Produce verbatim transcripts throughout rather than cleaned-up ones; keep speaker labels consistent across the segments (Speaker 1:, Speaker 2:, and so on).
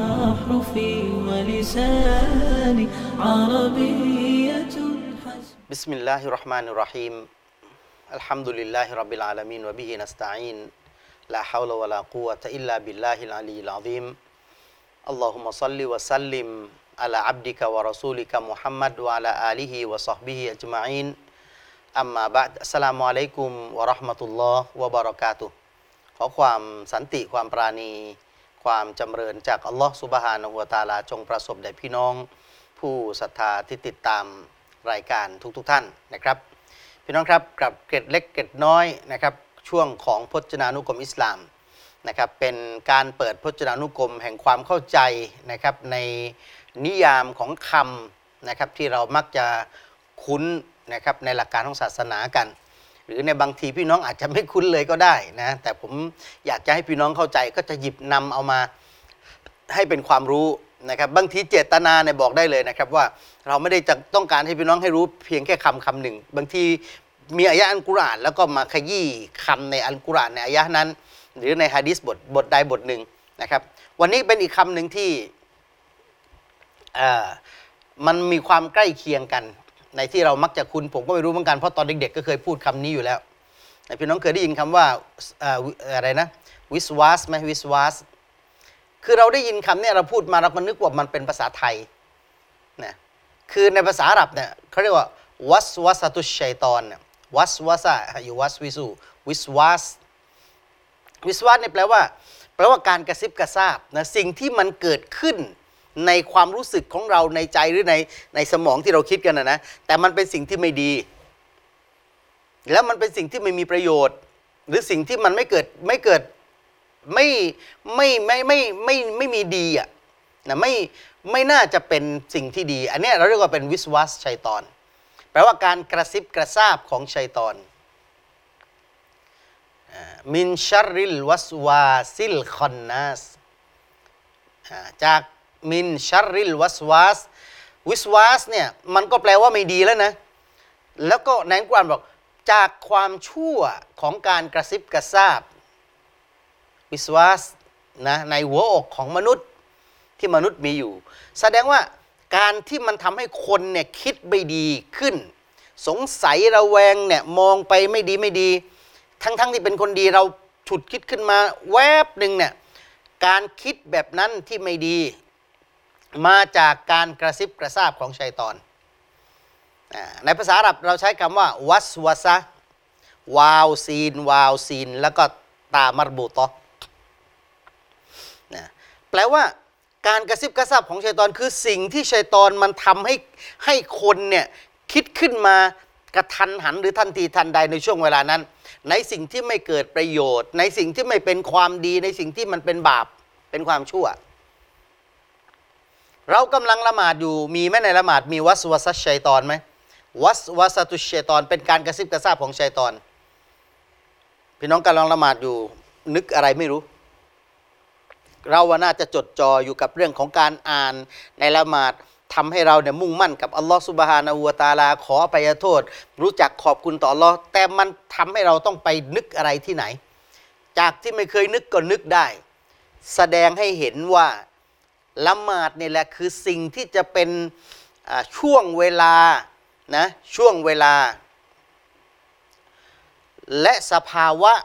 Speaker 1: أحرفي ولساني عربية حسن
Speaker 2: بسم الله الرحمن الرحيم الحمد لله رب العالمين وبه نستعين لا حول ولا قوة إلا بالله العلي العظيم اللهم صل وسلم على عبدك ورسولك محمد وعلى آله وصحبه أجمعين أما بعد السلام عليكم ورحمة الله وبركاته ขอความสันติความปราณีความจำเริญจากอัลลอฮฺซุบฮานะฮูวะตะอาลาจงประสบแด่พี่น้องผู้ศรัทธาที่ติดตามรายการทุกๆ ท่านนะครับพี่น้องครับกับเกร็ดเล็กเกร็ดน้อยนะครับช่วงของพจนานุกรมอิสลามนะครับเป็นการเปิดพจนานุกรมแห่งความเข้าใจนะครับในนิยามของคำนะครับที่เรามักจะคุ้นนะครับในหลักการของศาสนากันหรือในบางทีพี่น้องอาจจะไม่คุ้นเลยก็ได้นะแต่ผมอยากจะให้พี่น้องเข้าใจก็จะหยิบนำเอามาให้เป็นความรู้นะครับบางทีเจตนาเนี่ยบอกได้เลยนะครับว่าเราไม่ได้จะต้องการให้พี่น้องให้รู้เพียงแค่คำคำหนึ่งบางทีมีอายะห์อัลกุรอานแล้วก็มาขยี้คำในอัลกุรอานในอายะห์นั้นหรือในหะดีษบทบทใดบทหนึ่งนะครับวันนี้เป็นอีกคำหนึ่งที่เอ่อมันมีความใกล้เคียงกันในที่เรามักจะคุ้นผมก็ไม่รู้เหมือนกันเพราะตอนเด็กๆก็เคยพูดคำนี้อยู่แล้วพี่น้องเคยได้ยินคำว่าอะไรนะวิสวาสไหมวิสวาสคือเราได้ยินคำนี้เราพูดมาเราก็นึกว่ามันเป็นภาษาไทยนะคือในภาษาอาหรับเนี่ยเขาเรียกว่าวัสวัสตุชัยตอนวัสวัสอยู่วัสวิสุวิสวาสวิสวาสเนี่ยแปลว่าแปลว่าการกระซิบกระซาบนะสิ่งที่มันเกิดขึ้นในความรู้สึกของเราในใจหรือในในสมองที่เราคิดกันนะนะแต่มันเป็นสิ่งที่ไม่ดีแล้วมันเป็นสิ่งที่ไม่มีประโยชน์หรือสิ่งที่มันไม่เกิดไม่เกิดไม่ไม่ไม่ไม่ไม่ไม่มีดีอ่ะนะไม่ไม่น่าจะเป็นสิ่งที่ดีอันนี้เราเรียกว่าเป็นวิสวาสชัยฏอนแปลว่าการกระซิบกระซาบของชัยฏอนมินชัรริลวัสวาซิลคอนนัสจากมินชัรริลวัสวาสวิสวาสเนี่ยมันก็แปลว่าไม่ดีแล้วนะแล้วก็ในกุรอานบอกจากความชั่วของการกระซิบกระซาบวิสวาสนะในหัวอกของมนุษย์ที่มนุษย์มีอยู่แสดงว่าการที่มันทำให้คนเนี่ยคิดไม่ดีขึ้นสงสัยระแวงเนี่ยมองไปไม่ดีไม่ดีทั้งๆ ท, ที่เป็นคนดีเราฉุดคิดขึ้นมาแวบหนึ่งเนี่ยการคิดแบบนั้นที่ไม่ดีมาจากการกระซิบกระซาบของชัยฏอนในภาษาอาหรับเราใช้คำว่าวัสวะซะวาวซีนวาวซีนแล้วก็ตามารบูตอนะแปลว่าการกระซิบกระซาบของชัยฏอนคือสิ่งที่ชัยฏอนมันทำให้ให้คนเนี่ยคิดขึ้นมากระทันหันหรือทันทีทันใดในช่วงเวลานั้นในสิ่งที่ไม่เกิดประโยชน์ในสิ่งที่ไม่เป็นความดีในสิ่งที่มันเป็นบาปเป็นความชั่วเรากำลังละหมาดอยู่มีไหมในละหมาดมีวัสวะซัชชัยฏอนไหมวัสวะซะตุชัยฏอนเป็นการกระซิบกระซาบของชัยฏอนพี่น้องกำลังละหมาดอยู่นึกอะไรไม่รู้เราว่าน่าจะจดจ่ออยู่กับเรื่องของการอ่านในละหมาดทำให้เราเนี่ยมุ่งมั่นกับอัลลอฮฺซุบฮานะฮูวะตะอาลาขออภัยโทษรู้จักขอบคุณต่ออัลลอฮ์แต่มันทำให้เราต้องไปนึกอะไรที่ไหนจากที่ไม่เคยนึกก็นึกได้แสดงให้เห็นว่าละหมาดนี่แหละคือสิ่งที่จะเป็นช่วงเวลานะช่วงเวลาและสภาวะ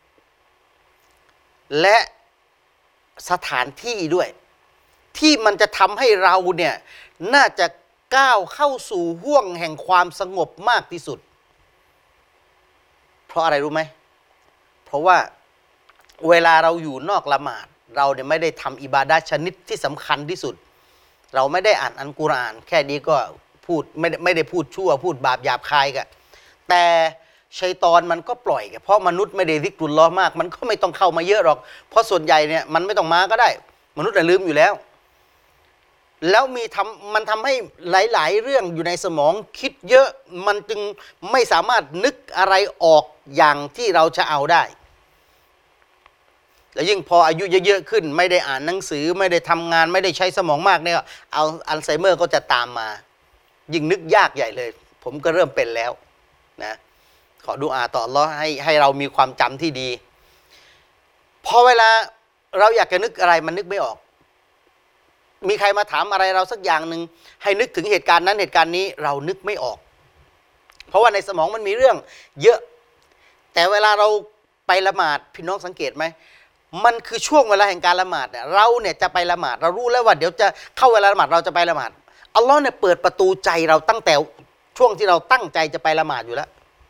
Speaker 2: และสถานที่ด้วยที่มันจะทำให้เราเนี่ยน่าจะก้าวเข้าสู่ห้วงแห่งความสงบมากที่สุดเพราะอะไรรู้ไหมเพราะว่าเวลาเราอยู่นอกละหมาดเราเนี่ยไม่ได้ทำอิบาดะห์ชนิดที่สำคัญที่สุดเราไม่ได้อ่านอัลกุรอานแค่นี้ก็พูดไม่ได้ไม่ได้พูดชั่วพูดบาปหยาบคายกันแต่ชัยฏอนมันก็ปล่อยเพราะมนุษย์ไม่ได้ซิกรุลลอฮ์มากมันก็ไม่ต้องเข้ามาเยอะหรอกเพราะส่วนใหญ่เนี่ยมันไม่ต้องมาก็ได้มนุษย์น่ะลืมอยู่แล้วแล้วมีทำมันทำให้หลายๆเรื่องอยู่ในสมองคิดเยอะมันจึงไม่สามารถนึกอะไรออกอย่างที่เราจะเอาได้แล้วยิ่งพออายุเยอะๆขึ้นไม่ได้อ่านหนังสือไม่ได้ทำงานไม่ได้ใช้สมองมากเนี่ยเอาอัลไซเมอร์ก็จะตามมายิ่งนึกยากใหญ่เลยผมก็เริ่มเป็นแล้วนะขอดุอาต่ออัลเลาะห์ให้ให้เรามีความจำที่ดีพอเวลาเราอยากจะนึกอะไรมันนึกไม่ออกมีใครมาถามอะไรเราสักอย่างหนึ่งให้นึกถึงเหตุการณ์นั้นเหตุการณ์นี้เรานึกไม่ออกเพราะว่าในสมองมันมีเรื่องเยอะแต่เวลาเราไปละหมาดพี่น้องสังเกตไหมมันคือช่วงเวลาแห่งการละหมาดเนี่ยเราเนี่ยจะไปละหมาดเรารู้แล้วว่าเดี๋ยวจะเข้าเวลาละหมาดเราจะไปละหมาดอัลลอฮ์เนี่ยเปิดประตูใจเราตั้งแต่ช่วงที่เราตั้งใจจะไปละหมาดอยู่แล้ว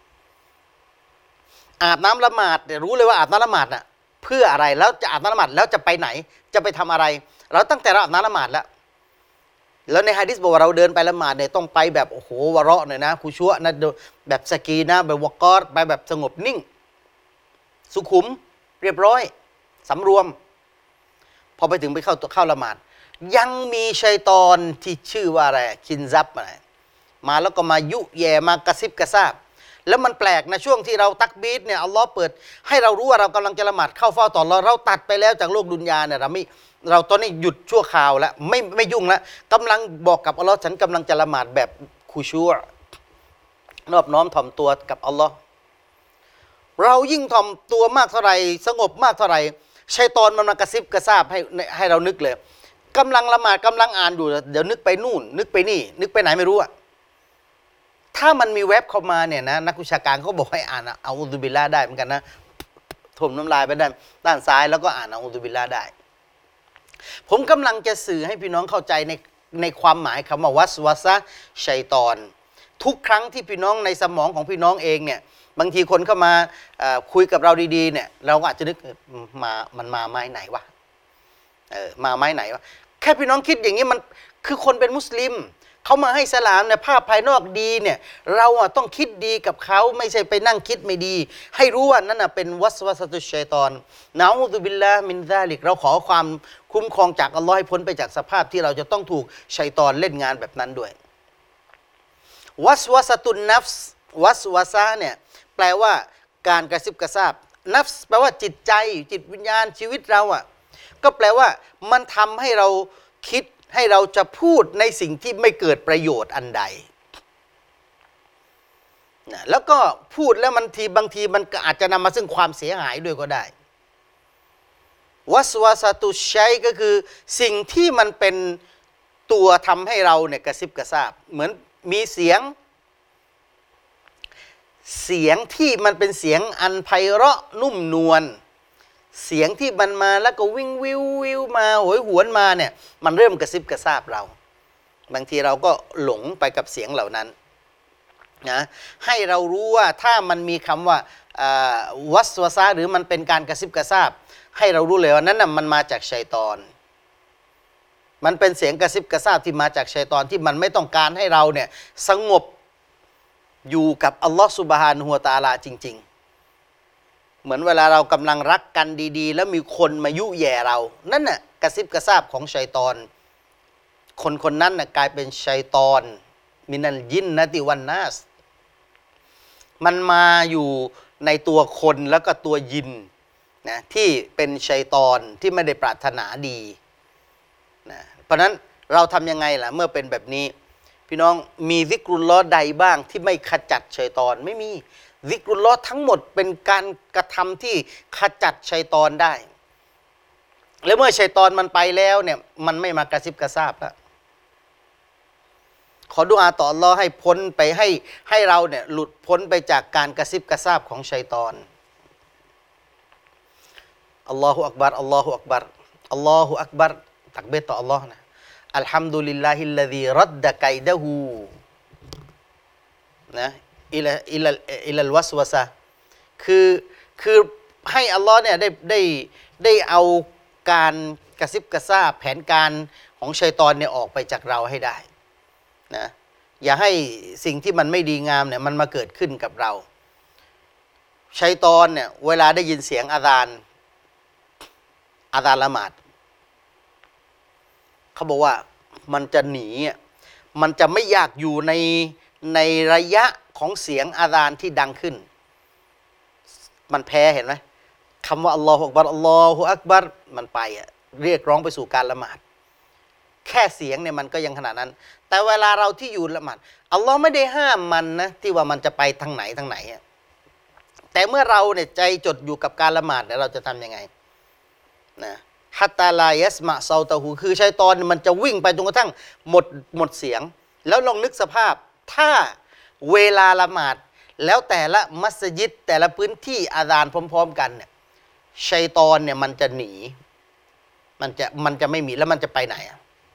Speaker 2: อาบน้ำละหมาดเนี่ยรู้เลยว่าอาบน้ำละหมาดน่ะเพื่ออะไรแล้วจะอาบน้ำละหมาดแล้วจะไปไหนจะไปทำอะไรเราตั้งแต่เราอาบน้ำละหมาดแล้วแล้วในหะดีษบอกว่าเราเดินไปละหมาดเนี่ยต้องไปแบบโอ้โหวะเราะหน่อยนะคุชัวนะแบบสกีนะแบบวะกอดไปแบบสงบนิ่งสุขุมเรียบร้อยสำรวมพอไปถึงไปเข้าเข้าละหมาดยังมีชัยฏอนที่ชื่อว่าอะไรคินซับอะไรมาแล้วก็มายุแย่มากระซิบกระซาบแล้วมันแปลกนะช่วงที่เราตักบีรเนี่ยอัลลอฮ์เปิดให้เรารู้ว่าเรากำลังจะละหมาดเข้าเฝ้าต่อเราเราตัดไปแล้วจากโลกดุนยาเนี่ยเราไม่เราตอนนี้หยุดชั่วคราวแล้วไม่ไม่ยุ่งแล้วกำลังบอกกับอัลลอฮ์ฉันกำลังจะละหมาดแบบคุชัวนอบน้อมถ่อมตัวกับอัลลอฮ์เรายิ่งถ่อมตัวมากเท่าไหร่สงบมากเท่าไหร่ชัยฏอนมันมากระซิบกระซาบให้ให้เรานึกเลยกำลังละหมาดกำลังอ่านอยู่เดี๋ยวนึกไปนู่นนึกไปนี่นึกไปไหนไม่รู้อะถ้ามันมีเว็บเข้ามาเนี่ยนะนักวิชาการเขาบอกให้อ่านเอาอุซุบิลลาห์ได้เหมือนกันนะถมน้ำลายไปด้านด้านซ้ายแล้วก็อ่านเอาอุซุบิลลาห์ได้ผมกำลังจะสื่อให้พี่น้องเข้าใจในในความหมายคำว่าวัสวาสะชัยฏอนทุกครั้งที่พี่น้องในสมองของพี่น้องเองเนี่ยบางทีคนเข้ามาคุยกับเราดีๆเนี่ยเราก็อาจจะนึกมามันมาไม้ไหนวะเออมาไม้ไหนวะแค่พี่น้องคิดอย่างนี้มันคือคนเป็นมุสลิมเขามาให้สลามเนี่ยภาพภายนอกดีเนี่ยเราอ่ะต้องคิดดีกับเขาไม่ใช่ไปนั่งคิดไม่ดีให้รู้ว่านั่นน่ะเป็นวัสวาสตุชัยฏอนนะอูซุบิลลาฮ์มินซาลิกเราขอความคุ้มครองจากอัลลอฮ์ให้พ้นไปจากสภาพที่เราจะต้องถูกชัยฏอนเล่นงานแบบนั้นด้วยวัสวาสตุนนัฟส์วัสวาสะเนี่ยแปลว่าการกระซิบกระซาบนัฟส์แปลว่าจิตใจจิตวิญญาณชีวิตเราอ่ะก็แปลว่ามันทำให้เราคิดให้เราจะพูดในสิ่งที่ไม่เกิดประโยชน์อันใดนะแล้วก็พูดแล้วมันทีบางทีมันอาจจะนำมาซึ่งความเสียหายด้วยก็ได้วัสวาสตุชัยก็คือสิ่งที่มันเป็นตัวทำให้เราเนี่ยกระซิบกระซาบเหมือนมีเสียงเสียงที่มันเป็นเสียงอันไพเราะนุ่มนวลเสียงที่มันมาแล้วก็วิ่งวิววิวมาโหยหวนมาเนี่ยมันเริ่มกระซิบกระซาบเราบางทีเราก็หลงไปกับเสียงเหล่านั้นนะให้เรารู้ว่าถ้ามันมีคำว่าวัสวาสะหรือมันเป็นการกระซิบกระซาบให้เรารู้เลยว่านั้นน่ะมันมาจากชัยฏอนมันเป็นเสียงกระซิบกระซาบที่มาจากชัยฏอนที่มันไม่ต้องการให้เราเนี่ยสงบอยู่กับอัลลอฮฺซุบฮานะฮูวะตะอาลาจริงๆเหมือนเวลาเรากำลังรักกันดีๆแล้วมีคนมายุแย่เรานั่นน่ะกระซิบกระซาบของชัยฏอนคนคนนั้นน่ะกลายเป็นชัยฏอนมินัลยินนะติวันนัสมันมาอยู่ในตัวคนแล้วก็ตัวยินนะที่เป็นชัยฏอนที่ไม่ได้ปรารถนาดีนะเพราะนั้นเราทำยังไงล่ะเมื่อเป็นแบบนี้พี่น้องมีซิกรุลลอฮ์ใดบ้างที่ไม่ขจัดชัยฏอนไม่มีซิกรุลลอฮ์ทั้งหมดเป็นการกระทำที่ขจัดชัยฏอนได้แล้วเมื่อชัยฏอนมันไปแล้วเนี่ยมันไม่มากระซิบกระซาบแล้วขอดุอาต่ออัลเลาะห์ให้พ้นไปให้ให้เราเนี่ยหลุดพ้นไปจากการกระซิบกระซาบของชัยฏอนอัลลอฮฺอักบัรอัลลอฮฺอักบัรอัลลอฮฺอักบัรตักบีรต่ออัลลอฮ์นะอัลฮัมดุลิลลาฮิลลซีรัดดะไกดะฮูนะอิลาอิลาอิลัลวัสวะซะคือคือให้อัลลอฮ์เนี่ยได้ได้ได้เอาการกระซิบกระซาบแผนการของชัยฏอนเนี่ยออกไปจากเราให้ได้นะอย่าให้สิ่งที่มันไม่ดีงามเนี่ยมันมาเกิดขึ้นกับเราชัยฏอนเนี่ยเวลาได้ยินเสียงอาซานอาซานละหมาดเขาบอกว่ามันจะหนีมันจะไม่อยากอยู่ในในระยะของเสียงอาซานที่ดังขึ้นมันแพ้เห็นไหมคำว่าอัลลอฮฺอักบัรอัลลอฮฺอักบัรมันไปอ่ะเรียกร้องไปสู่การละหมาดแค่เสียงเนี่ยมันก็ยังขนาดนั้นแต่เวลาเราที่อยู่ละหมาดอัลลอฮ์ไม่ได้ห้ามมันนะที่ว่ามันจะไปทางไหนทางไหนแต่เมื่อเราเนี่ยใจจดอยู่กับการละหมาดเนี่ยเราจะทำยังไงนะฮัตตาลายสมาเซาตะหูคือชัยฏอนมันจะวิ่งไปจนกระทั่งหมดหมดเสียงแล้วลองนึกสภาพถ้าเวลาละหมาดแล้วแต่ละมัสยิดแต่ละพื้นที่อาซานพร้อมๆกันเนี่ยชัยฏอนเนี่ยมันจะหนีมันจะมันจะไม่มีแล้วมันจะไปไหนอะ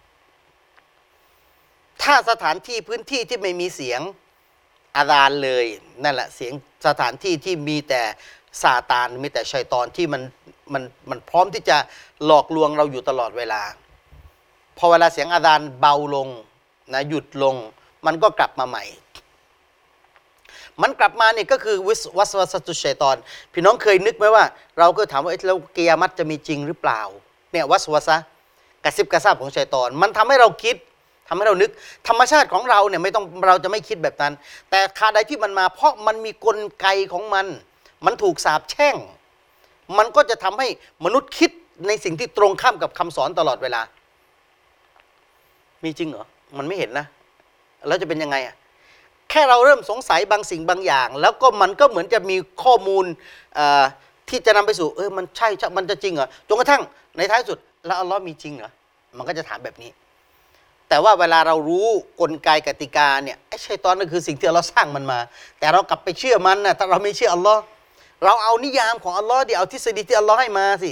Speaker 2: ถ้าสถานที่พื้นที่ที่ไม่มีเสียงอาซานเลยนั่นแหละเสียงสถานที่ที่มีแต่ซาตานมีแต่ชัยฏอนที่มันมันมันพร้อมที่จะหลอกลวงเราอยู่ตลอดเวลาพอเวลาเสียงอาซานเบาลงนะหยุดลงมันก็กลับมาใหม่มันกลับมาเนี่ยก็คือวิสวัสวสตุชัยฏอนพี่น้องเคยนึกไหมว่าเราก็ถามว่าแล้วกิยามัตจะมีจริงหรือเปล่าเนี่ยวัสวสะกระซิบกระซาบของชัยฏอนมันทำให้เราคิดทำให้เรานึกธรรมชาติของเราเนี่ยไม่ต้องเราจะไม่คิดแบบนั้นแต่คาใดที่มันมาเพราะมันมีกลไกของมันมันถูกสาปแช่งมันก็จะทำให้มนุษย์คิดในสิ่งที่ตรงข้ามกับคำสอนตลอดเวลามีจริงเหรอมันไม่เห็นนะแล้วจะเป็นยังไงอะแค่เราเริ่มสงสัยบางสิ่งบางอย่างแล้วก็มันก็เหมือนจะมีข้อมูลที่จะนำไปสู่เออมันใช่มันจะจริงเหรอจนกระทั่งในท้ายสุดแล้วอัลลอฮ์มีจริงเหรอมันก็จะถามแบบนี้แต่ว่าเวลาเรารู้กลไกกติกาเนี่ยไอ้ชัยฏอนนั่นคือสิ่งที่เราสร้างมันมาแต่เรากลับไปเชื่อมันนะถ้าเราไม่เชื่ออัลลอฮ์เราเอานิยามของอัลลอฮ์ดิเอาทฤษฎีที่อัลลอฮ์ให้มาสิ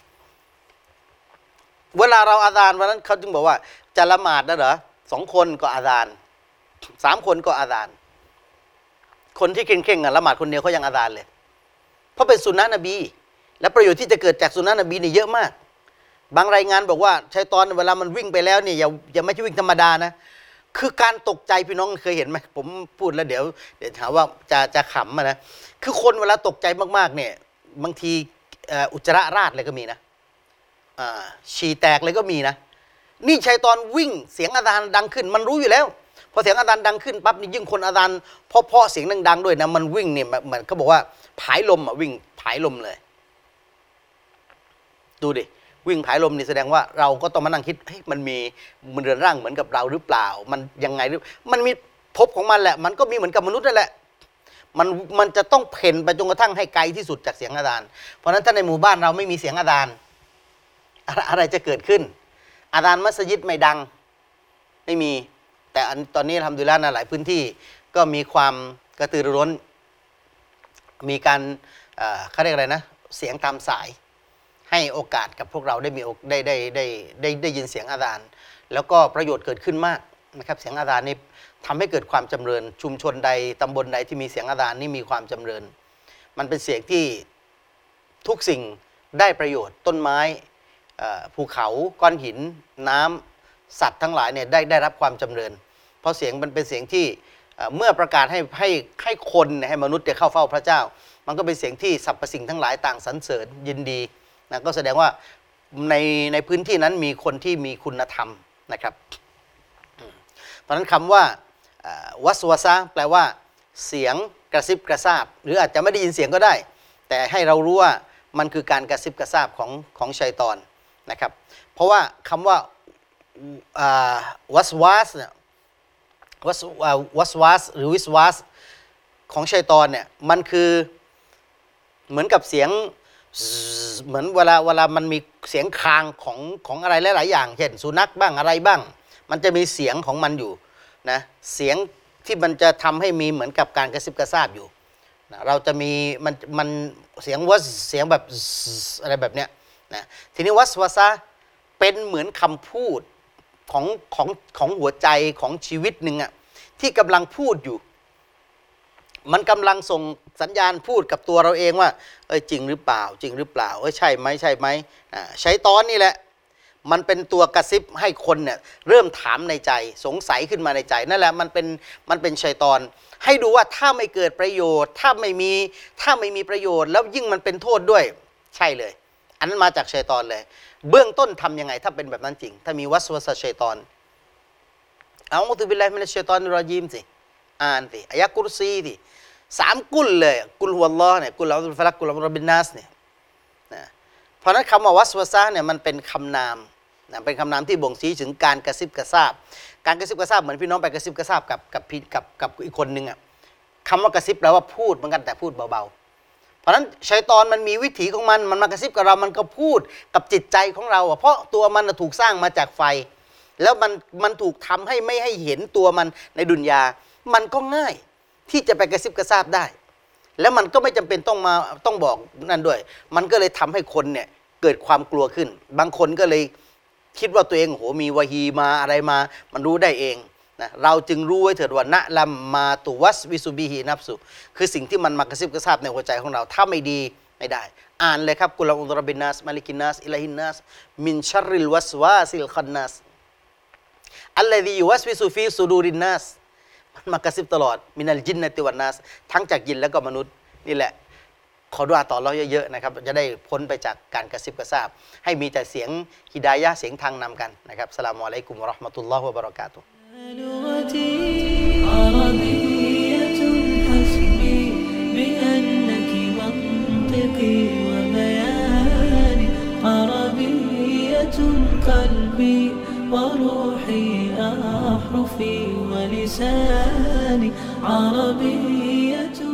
Speaker 2: เวลาเราอาซานวันนั้นเขาจึงบอกว่าจะละหมาดนะเหรอสองคนก็อาซานสามคนก็อาซานคนที่เข่งๆอ่ะละหมาดคนเดียวเขายังอาซานเลยเพราะเป็นสุนนะนบีและประโยชน์ที่จะเกิดจากสุนนะนบีนี่เยอะมากบางรายงานบอกว่าชัยฏอนเวลามันวิ่งไปแล้วเนี่ยอย่าอย่าไม่ใช่วิ่งธรรมดานะคือการตกใจพี่น้องเคยเห็นไหมผมพูดแล้วเดี๋ยวเดี๋ยวถามว่าจะจะขำนะคือคนเวลาตกใจมากๆเนี่ยบางทีอุจจาระราดเลยก็มีนะฉี่แตกเลยก็มีนะนี่ชัยฏอนวิ่งเสียงอาซานดังขึ้นมันรู้อยู่แล้วพอเสียงอาซานดังขึ้นปั๊บนี่ยิ่งคนอาซานเพราะเพราะเสียงดังๆด้วยนะมันวิ่งเนี่ยเหมือนเขาบอกว่าผายลมอ่ะวิ่งผายลมเลยดูดิวิ่งผายลมนี่แสดงว่าเราก็ต้องมานั่งคิดเฮ้ยมันมีมันเรือนร่างเหมือนกับเราหรือเปล่ามันยังไงหรือมันมีภพของมันแหละมันก็มีเหมือนกับมนุษย์นั่นแหละมันมันจะต้องเพ่นไปจนกระทั่งให้ไกลที่สุดจากเสียงอาซานเพราะฉะนั้นถ้าในหมู่บ้านเราไม่มีเสียงอาซานอะไรจะเกิดขึ้นอาซานมัสยิดไม่ดังไม่มีแต่ตอนนี้ทำดูแลนะหลายพื้นที่ก็มีความกระตือรือร้นมีการเขาเรียกอะไรนะเสียงตามสายให้โอกาสกับพวกเราได้มีได้ได้ได้ได้ได้ยินเสียงอาซานแล้วก็ประโยชน์เกิดขึ้นมากนะครับเสียงอาซานนี่ทำให้เกิดความจำเริญชุมชนใดตำบลใดที่มีเสียงอาซานนี่มีความจำเริญมันเป็นเสียงที่ทุกสิ่งได้ประโยชน์ต้นไม้ภูเขาก้อนหินน้ำสัตว์ทั้งหลายเนี่ยได้ได้รับความจำเริญเพราะเสียงมันเป็นเสียงที่เมื่อประกาศให้ให้ให้คนให้มนุษย์ได้เข้าเฝ้าพระเจ้ามันก็เป็นเสียงที่สรรพสิ่งทั้งหลายต่างสรรเสริญยินดีนะก็แสดงว่าในในพื้นที่นั้นมีคนที่มีคุณธรรมนะครับเพราะฉะนั้นคำว่าวัสวะซะแปลว่าเสียงกระซิบกระซาบหรืออาจจะไม่ได้ยินเสียงก็ได้แต่ให้เรารู้ว่ามันคือการกระซิบกระซาบของของชัยฏอนนะครับเพราะว่าคำว่าวัสวาสเนี่ยวัสวัสวาสหรือวิสวาสของชัยฏอนเนี่ยมันคือเหมือนกับเสียงเหมือนเวลาเวลามันมีเสียงคางของของอะไรหลายๆอย่างเช่นสุนัขบ้างอะไรบ้างมันจะมีเสียงของมันอยู่นะเสียงที่มันจะทำให้มีเหมือนกับการกระซิบกระซาบอยู่นะเราจะมีมันมันเสียงวัสเสียงแบบอะไรแบบเนี้ยนะทีนี้วัสวาสะเป็นเหมือนคำพูดของของของหัวใจของชีวิตหนึ่งอะที่กำลังพูดอยู่มันกำลังส่งสัญญาณพูดกับตัวเราเองว่าเอ้ยจริงหรือเปล่าจริงหรือเปล่าเอ้ยใช่ไหมใช่ไหมอ่าชัยฏอนนี่แหละมันเป็นตัวกระซิบให้คนเนี่ยเริ่มถามในใจสงสัยขึ้นมาในใจนั่นแหละมันเป็นมันเป็นชัยฏอนให้ดูว่าถ้าไม่เกิดประโยชน์ถ้าไม่มีถ้าไม่มีประโยชน์แล้วยิ่งมันเป็นโทษด้วยใช่เลยอันนั้นมาจากชัยฏอนเลยเบื้องต้นทำยังไงถ้าเป็นแบบนั้นจริงถ้ามีวัสวะซะชัยฏอนเอาอุตุบิลลาฮิมินัชชัยฏอนิรเราะญีมสิอ่านสิอายะกุรซีสิสามกุลเลยกุลฮุวัลลอฮ์เนี่ยกุลอัลฟะลักกุลอัลบินนัสเนี่ยนะเพราะนั้นคำว่าวัสวะซะเนี่ยมันเป็นคำนามนะเป็นคำนามที่บ่งชี้ถึงการกระซิบกระซาบการกระซิบกระซาบเหมือนพี่น้องไปกระซิบกระซาบกับกับพี่กับกับอีกคนนึงอ่ะคำว่ากระซิบแปลว่าพูดเหมือนกันแต่พูดเบาๆเพราะฉะนั้นชัยฏอนมันมีวิถีของมันมันมากระซิบกับเรามันก็พูดกับจิตใจของเราเพราะตัวมันถูกสร้างมาจากไฟแล้วมันมันถูกทำให้ไม่ให้เห็นตัวมันในดุนยามันก็ง่ายที่จะไปกระซิบกระซาบได้แล้วมันก็ไม่จำเป็นต้องมาต้องบอกนั่นด้วยมันก็เลยทำให้คนเนี่ยเกิดความกลัวขึ้นบางคนก็เลยคิดว่าตัวเองโหมีวะฮีมาอะไรมามันรู้ได้เองนะเราจึงรู้ไว้เถิดว่านะลัมมาตุวัสวิสุบิฮินับสุคือสิ่งที่มันมากระซิบกระซาบในหัวใจของเราถ้าไม่ดีไม่ได้อ่านเลยครับกุลอุรบินนัสมาลิกินนัสอิลาฮินนัสมินชัรริลวัสวาซิลคันนัสอัลลอฮียุวัสวิสุฟีสุดูรินนัสมันมากระซิบตลอดมินัลจินนติวันนัสทั้งจากยินและก็มนุษย์นี่แหละขอดุอาต่อเราเยอะๆนะครับจะได้พ้นไปจากการกระซิบกระซาบให้มีแต่เสียงฮิดายะห์เสียงทางนำกันนะครับอัสสลามุอะลัยกุมวะเราะห์มะตุลลอฮ์วะบะเราะกาตุฮ์
Speaker 1: لغتي عربية حسبي بأنك منطقي وبياني عربية قلبي وروحي أحرفي ولساني عربية